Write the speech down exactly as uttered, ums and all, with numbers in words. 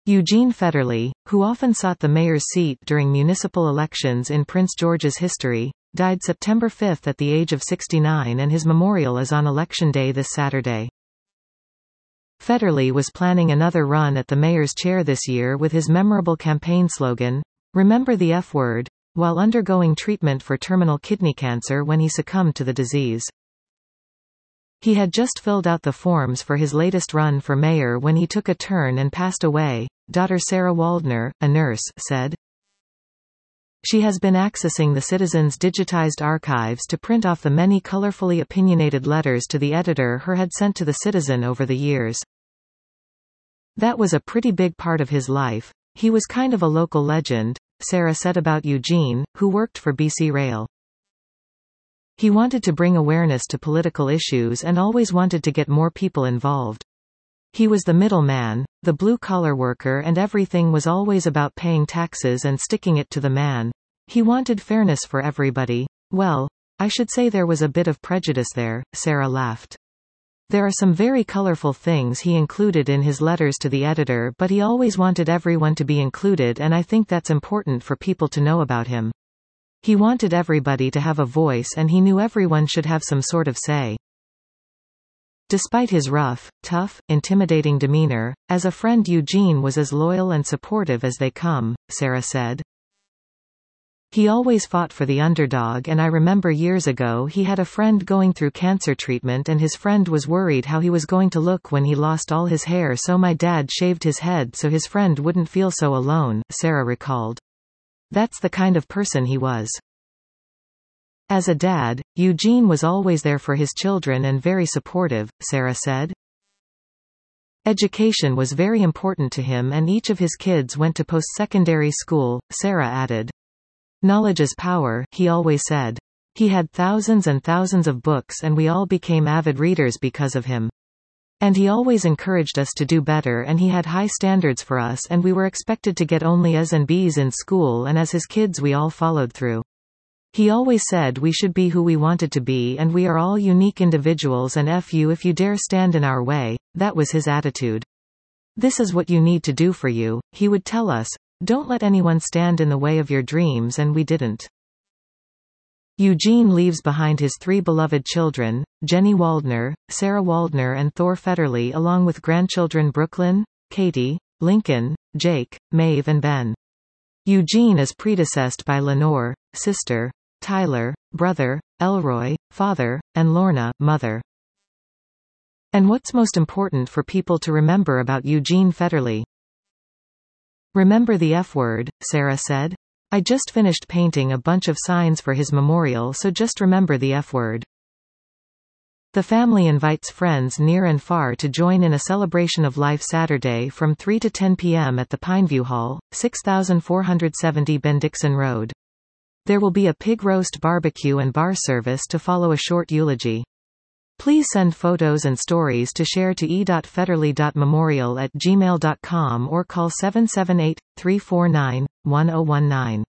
Eugene Federley, who often sought the mayor's seat during municipal elections in Prince George's history, died September fifth at the age of sixty-nine, and his memorial is on Election Day this Saturday. Federley was planning another run at the mayor's chair this year with his memorable campaign slogan, "Remember the F word," while undergoing treatment for terminal kidney cancer when he succumbed to the disease. He had just filled out the forms for his latest run for mayor when he took a turn and passed away, daughter Sarah Waldner, a nurse, said. She has been accessing the Citizen's digitized archives to print off the many colorfully opinionated letters to the editor her had sent to the Citizen over the years. That was a pretty big part of his life. He was kind of a local legend, Sarah said about Eugene, who worked for B C Rail. He wanted to bring awareness to political issues and always wanted to get more people involved. He was the middleman, the blue-collar worker, and everything was always about paying taxes and sticking it to the man. He wanted fairness for everybody. Well, I should say there was a bit of prejudice there, Sarah laughed. There are some very colorful things he included in his letters to the editor, but he always wanted everyone to be included, and I think that's important for people to know about him. He wanted everybody to have a voice, and he knew everyone should have some sort of say. Despite his rough, tough, intimidating demeanor, as a friend Eugene was as loyal and supportive as they come, Sarah said. He always fought for the underdog, and I remember years ago he had a friend going through cancer treatment and his friend was worried how he was going to look when he lost all his hair, so my dad shaved his head so his friend wouldn't feel so alone, Sarah recalled. That's the kind of person he was. As a dad, Eugene was always there for his children and very supportive, Sarah said. Education was very important to him and each of his kids went to post-secondary school, Sarah added. Knowledge is power, he always said. He had thousands and thousands of books and we all became avid readers because of him. And he always encouraged us to do better, and he had high standards for us, and we were expected to get only A's and B's in school, and as his kids we all followed through. He always said we should be who we wanted to be and we are all unique individuals and F you if you dare stand in our way. That was his attitude. This is what you need to do for you, he would tell us. Don't let anyone stand in the way of your dreams, and we didn't. Eugene leaves behind his three beloved children, Jenny Waldner, Sarah Waldner and Thor Federley, along with grandchildren Brooklyn, Katie, Lincoln, Jake, Maeve and Ben. Eugene is predecessed by Lenore, sister, Tyler, brother, Elroy, father, and Lorna, mother. And what's most important for people to remember about Eugene Federley? Remember the F word, Sarah said. I just finished painting a bunch of signs for his memorial, so just remember the F word. The family invites friends near and far to join in a celebration of life Saturday from three to ten p m at the Pineview Hall, six thousand four hundred seventy Bendixson Road. There will be a pig roast barbecue and bar service to follow a short eulogy. Please send photos and stories to share to e dot federley dot memorial at gmail dot com or call seven seven eight, three four nine, one zero one nine.